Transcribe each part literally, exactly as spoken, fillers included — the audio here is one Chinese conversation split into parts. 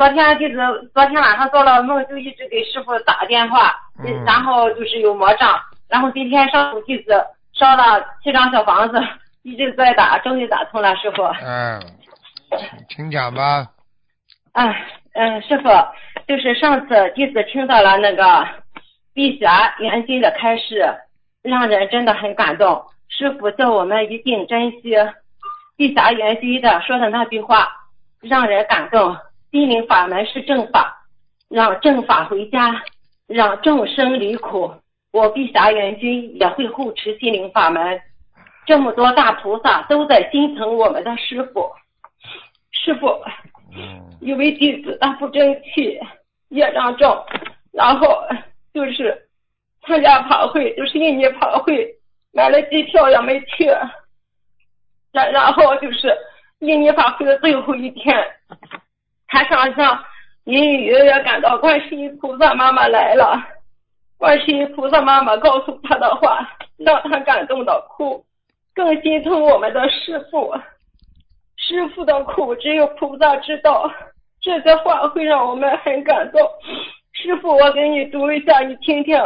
昨天就是昨天晚上做了梦，就一直给师傅打电话， 嗯、 然后就是有魔障，然后今天上午弟子烧了七张小房子，一直在打，终于打通了，师傅。 嗯，请讲吧。 啊，嗯，师傅，就是上次弟子听到了那个碧霞元心的开示，让人真的很感动。师傅叫我们一定珍惜碧霞元心的说的那句话，让人感动。心灵法门是正法，让正法回家，让众生离苦。我碧霞元君也会护持心灵法门，这么多大菩萨都在心疼我们的师傅。师傅，有位弟子他不争气，业障重，然后就是参加法会，就是印尼法会，买了机票也没去，然然后就是印尼法会的最后一天，他上香隐隐约约感到观世音菩萨妈妈来了，观世音菩萨妈妈告诉他的话让他感动的哭，更心疼我们的师父。师父的苦只有菩萨知道，这些话会让我们很感动。师父，我给你读一下，你听听。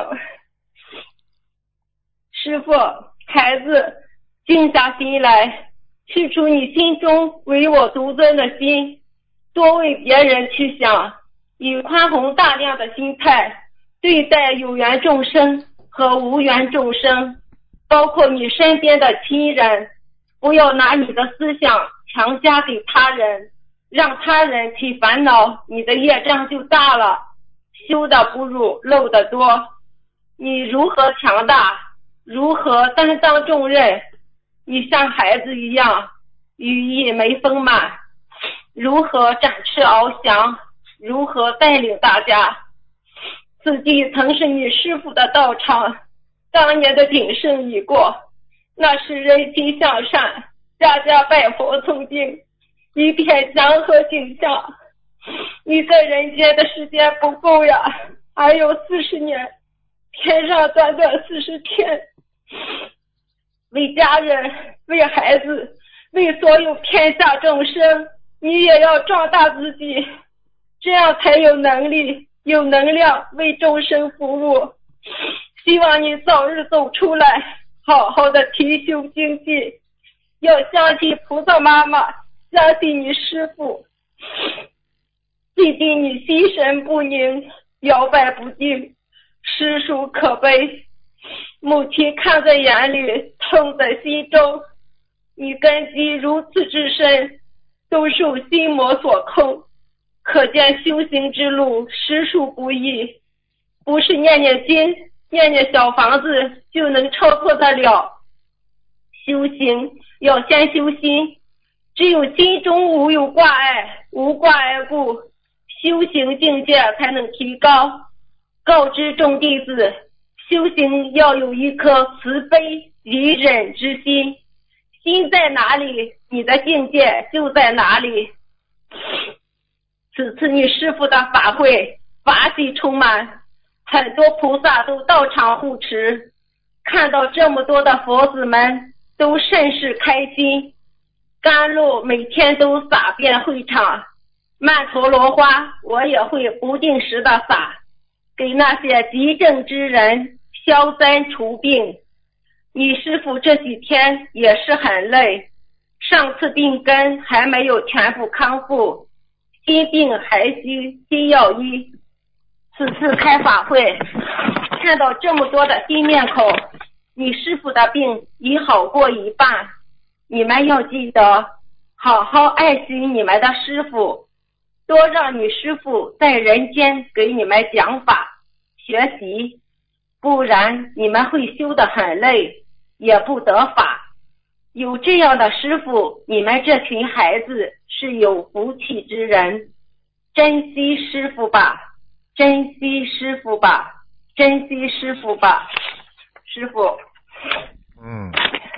师父，孩子，静下心来，去除你心中唯我独尊的心，多为别人去想，以宽宏大量的心态对待有缘众生和无缘众生，包括你身边的亲人，不要拿你的思想强加给他人，让他人去烦恼，你的业障就大了，修的不如漏的多。你如何强大，如何担当重任，你像孩子一样羽翼没丰满，如何展翅翱翔，如何带领大家。此地曾是你师父的道场，当年的鼎盛已过，那是人心向善，家家拜佛诵经，一片祥和景象。你在人间的时间不够呀，还有四十年，天上短短四十天，为家人，为孩子，为所有天下众生，你也要壮大自己，这样才有能力有能量为众生服务。希望你早日走出来，好好的提修精进，要相信菩萨妈妈，相信你师父，记定你心神不宁，摇摆不定，实属可悲。母亲看在眼里，痛在心中，你根基如此之深，都受心魔所控，可见修行之路实属不易，不是念念经念念小房子就能超脱得了。修行要先修心，只有心中无有挂碍，无挂碍故，修行境界才能提高。告知众弟子，修行要有一颗慈悲隐忍之心，心在哪里，你的境界就在哪里。此次你师父的法会法喜充满，很多菩萨都到场护持，看到这么多的佛子们都甚是开心。甘露每天都洒遍会场，曼陀罗花我也会不定时的洒，给那些急症之人消灾除病。你师父这几天也是很累，上次病根还没有全部康复，心病还需心药医。此次开法会，看到这么多的新面孔，你师父的病已好过一半。你们要记得好好爱惜你们的师父，多让你师父在人间给你们讲法学习，不然你们会修得很累，也不得法。有这样的师父，你们这群孩子是有福气之人，珍惜师父吧，珍惜师父吧，珍惜师父吧。师父， 嗯，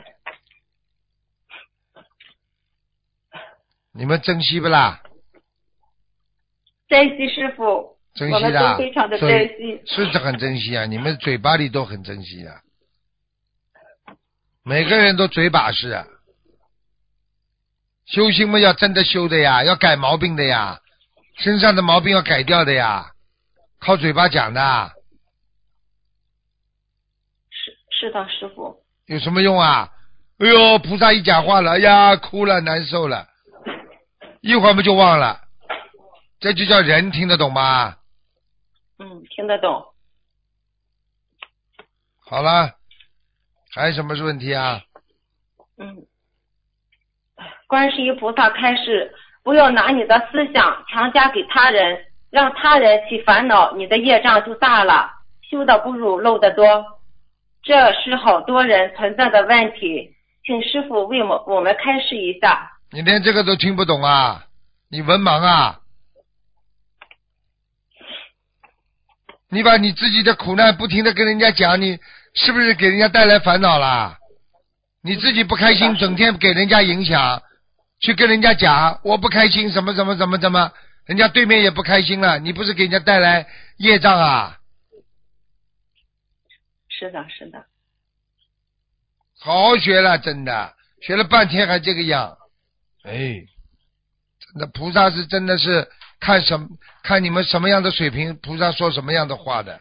你们珍惜不啦？ 珍惜师父， 珍惜我们的， 都非常的珍惜， 是很珍惜啊！你们嘴巴里都很珍惜的，每个人都嘴把式啊。修行嘛，要真的修的呀，要改毛病的呀， 身上的毛病要改掉的呀，靠嘴巴讲的。 是是的，师傅。 有什么用啊？哎呦，菩萨一讲话了，哎呀，哭了，难受了，一会儿不就忘了？这就叫人，听得懂吗？ 嗯，听得懂。 好了，还有什么问题啊？ 嗯，观世音菩萨开示，不要拿你的思想强加给他人，让他人起烦恼，你的业障就大了，修的不如漏得多。这是好多人存在的问题，请师父为我我们开示一下。 你连这个都听不懂啊？你文盲啊？你把你自己的苦难不停的跟人家讲，你是不是给人家带来烦恼啦？你自己不开心，整天给人家影响，去跟人家讲我不开心，什么什么怎么怎么，人家对面也不开心了，你不是给人家带来业障啊？ 是的，是的。 好好学了，真的，学了半天还这个样，哎，真的菩萨是真的是看什么看你们什么样的水平，菩萨说什么样的话的。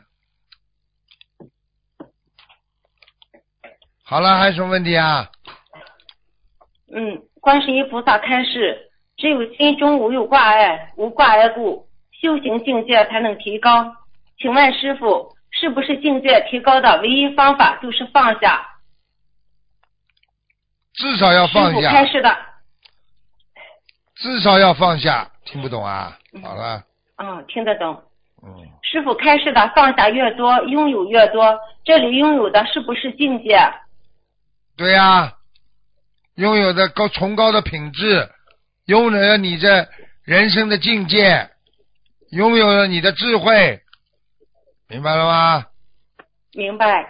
好了，还有什么问题啊？ 嗯，观世音菩萨开示，只有心中无有挂碍，无挂碍故，修行境界才能提高。请问师父，是不是境界提高的唯一方法就是放下？ 至少要放师父下。 开示的。 至少要放下，听不懂啊？好了。 嗯，听得懂。 嗯。 师父开示的放下越多，拥有越多，这里拥有的是不是境界？ 对呀、啊，拥有的高崇高的品质，拥有了你这人生的境界，拥有了你的智慧，明白了吗？ 明白。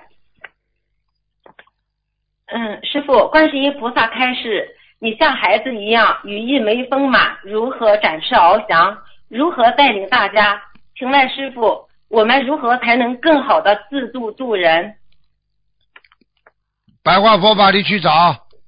嗯，师父，观世音菩萨开示，你像孩子一样羽翼没丰满，如何展翅翱翔？如何带领大家？请问师父，我们如何才能更好的自度度人？ 白话佛法里去找，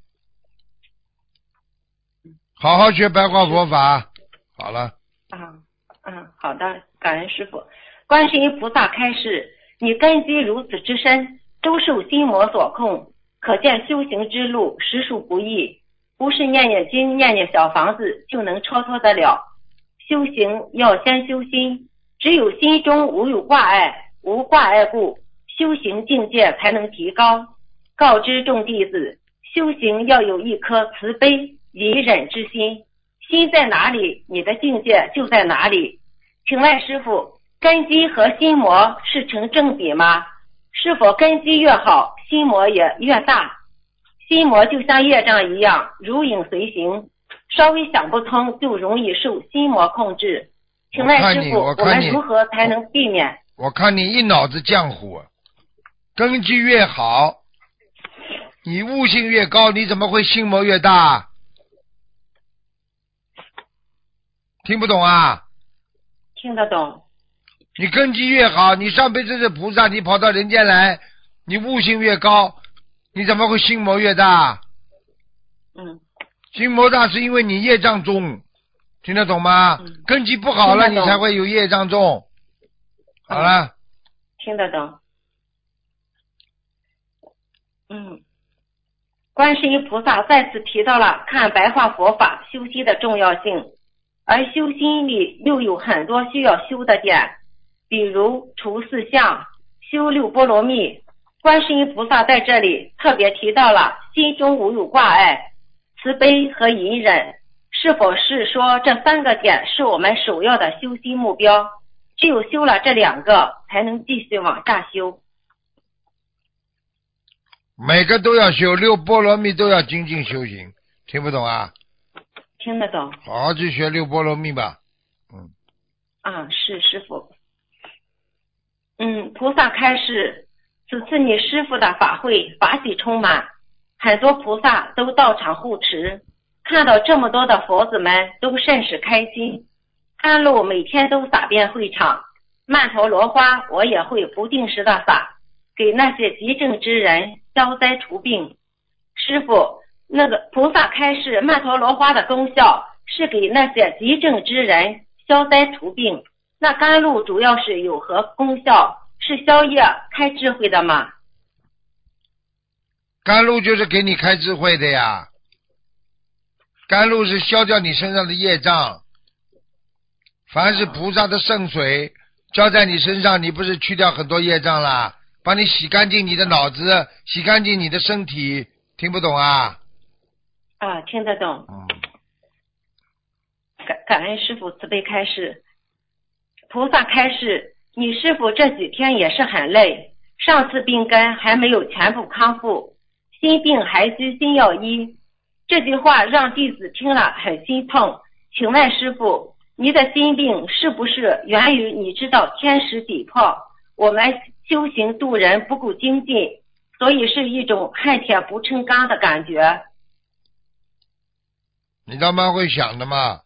好好学白话佛法。好了。 嗯嗯，好的，感恩师父。观世音菩萨开示，你根基如此之深，都受心魔所控，可见修行之路实属不易，不是念念经念念小房子就能超脱得了。修行要先修心，只有心中无有挂碍，无挂碍故，修行境界才能提高。告知众弟子，修行要有一颗慈悲隐忍之心，心在哪里，你的境界就在哪里。请问师父，根基和心魔是成正比吗？是否根基越好，心魔也越大？心魔就像业障一样，如影随形，稍微想不通就容易受心魔控制。请问师父， 我, 我们如何才能避免？ 我, 我看你一脑子浆糊，根基越好，你悟性越高，你怎么会心魔越大？听不懂啊？ 听得懂。 你根基越好，你上辈子是菩萨，你跑到人间来，你悟性越高，你怎么会心魔越大？ 嗯， 心魔大是因为你业障重，听得懂吗？ 嗯、 根基不好了，你才会有业障重。好了、嗯， 听得懂。嗯，观世音菩萨再次提到了看白话佛法修心的重要性，而修心里又有很多需要修的点，比如除四相、修六波罗蜜。观世音菩萨在这里特别提到了心中无有挂碍、慈悲和隐忍，是否是说这三个点是我们首要的修心目标？只有修了这两个，才能继续往下修。 每个都要修，六波罗蜜都要精进修行，听不懂啊？ 听得懂。 好好去学六波罗蜜吧。嗯。 啊，是师父。嗯，菩萨开示，此次你师父的法会法喜充满，很多菩萨都到场护持，看到这么多的佛子们都甚是开心。甘露每天都洒遍会场，曼陀罗花我也会不定时的洒，给那些急症之人消灾除病。师父，那个菩萨开示曼陀罗花的功效是给那些急症之人消灾除病。那甘露主要是有何功效？是消业开智慧的吗？ 甘露就是给你开智慧的呀，甘露是消掉你身上的业障。凡是菩萨的圣水浇在你身上，你不是去掉很多业障啦，帮你洗干净你的脑子，洗干净你的身体。听不懂啊？ 啊，听得懂。 嗯， 感感恩师父慈悲开示。菩萨开示，你师父这几天也是很累，上次病根还没有全部康复，心病还需心药医。这句话让弟子听了很心痛。请问师父，你的心病是不是源于你知道天时地破，我们修行度人不够精进，所以是一种恨铁不成钢的感觉？ 你倒蛮会想的嘛，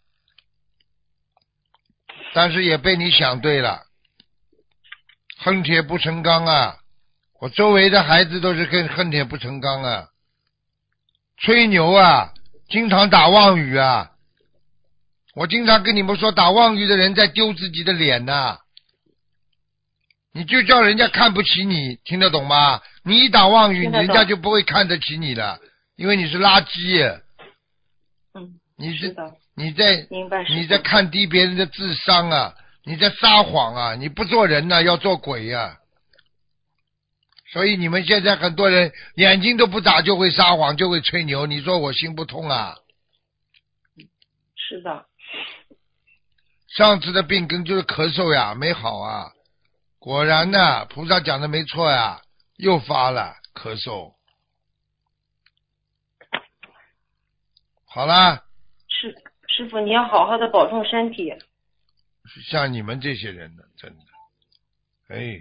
但是也被你想对了。恨铁不成钢啊，我周围的孩子都是跟恨铁不成钢啊，吹牛啊，经常打妄语啊。我经常跟你们说，打妄语的人在丢自己的脸呐、啊。你就叫人家看不起你，听得懂吗？你一打妄语，人家就不会看得起你了，因为你是垃圾。 嗯， 你是是的， 你在明白师父你在看低别人的智商啊，你在撒谎啊，你不做人呐、啊，要做鬼呀、啊。所以你们现在很多人眼睛都不眨就会撒谎，就会吹牛，你说我心不痛啊？ 是的。 上次的病根就是咳嗽呀，没好啊。果然呢，菩萨讲的没错呀，又发了咳嗽。好啦， 师师傅，你要好好的保重身体。 像你们这些人呢，真的，哎，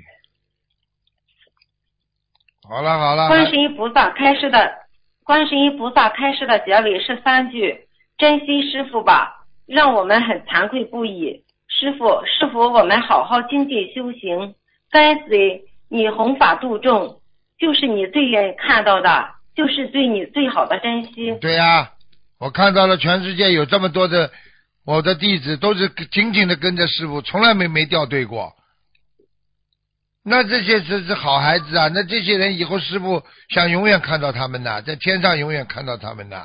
好了好了。 观世音菩萨开示的，观世音菩萨开示的结尾是三句：珍惜师傅吧，让我们很惭愧不已。师傅，是否我们好好精进修行，跟随你弘法度众，就是你最愿意看到的，就是对你最好的珍惜。 对呀、啊，我看到了全世界有这么多的我的弟子，都是紧紧的跟着师父，从来没没掉队过。那这些是是好孩子啊，那这些人以后师父想永远看到他们呐，在天上永远看到他们呐。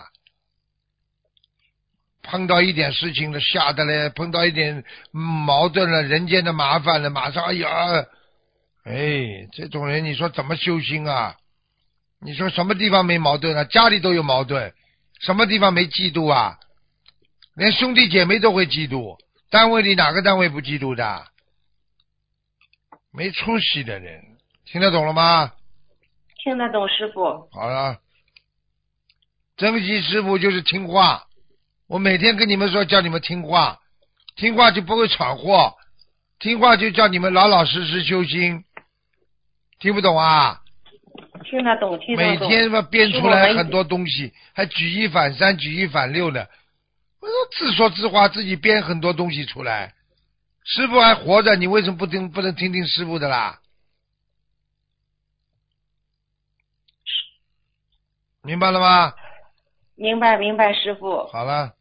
碰到一点事情了，吓得嘞；碰到一点矛盾了，人间的麻烦了，马上哎呀，哎，这种人你说怎么修心啊？你说什么地方没矛盾啊？家里都有矛盾，什么地方没嫉妒啊？连兄弟姐妹都会嫉妒，单位里哪个单位不嫉妒的？没出息的人，听得懂了吗？ 听得懂师傅。 好了，珍惜师傅就是听话。我每天跟你们说，叫你们听话，听话就不会闯祸，听话就叫你们老老实实修心。听不懂啊？ 听得懂，听得懂。 每天嘛编出来很多东西，还举一反三，举一反六的。我说自说自话，自己编很多东西出来。师傅还活着，你为什么不听不能听听师傅的啦？明白了吗？ 明白明白，师傅。 好了。